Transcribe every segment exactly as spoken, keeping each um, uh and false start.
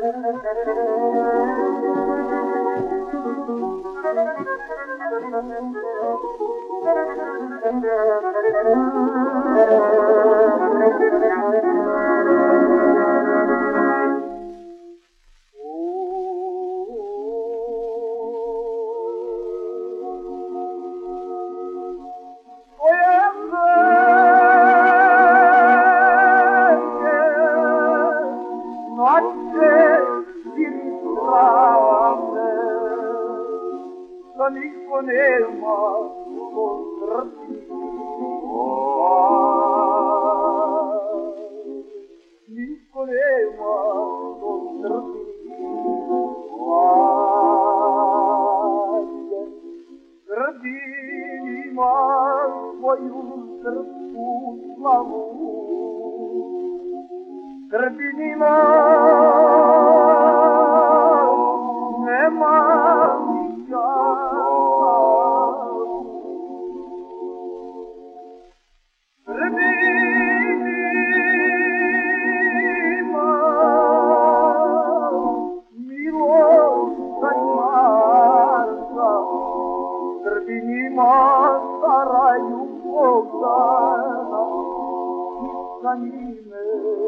Da niko nema ko trpi, niko nema ko trpi, Srbin ima svoju srpsku slavu, Srbin ima nema staraju Bogdana i sa njime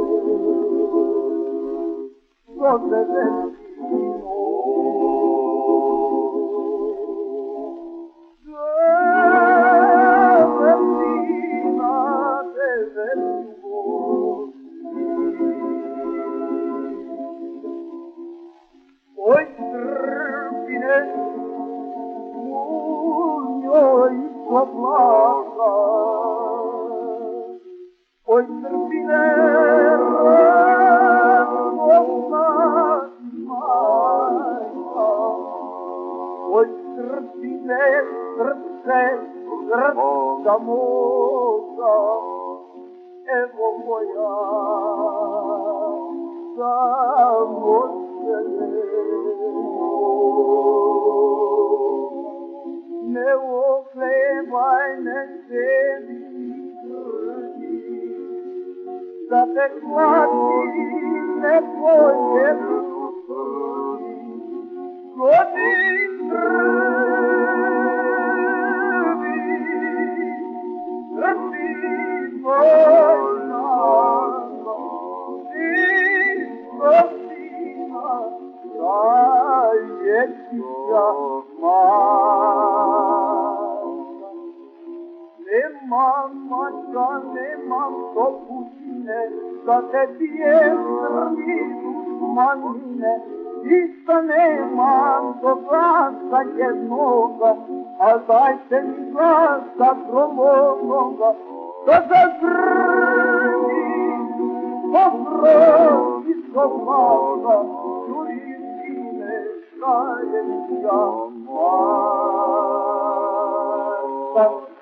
zove vestino. Vestina te vesimo, oj Srbine, njoj oblaka, oj Srbine, rodna majka, oj Srbine, srce, srca moga, evo moja, samo sebe. Ne oklebaj, ne sebi grdi, da te hvati nekoje prvi, godi Srbi, Srbi tvoj narod, ti Srbina, najveća majka. Nemam mačka, nemam toputine, da te bijem Srbi dušmanine, isto nemam do glasa jednoga, a dajte mi glasa promoga, da zagrni poprovi sobaga, čuri sine, šta je ja majka.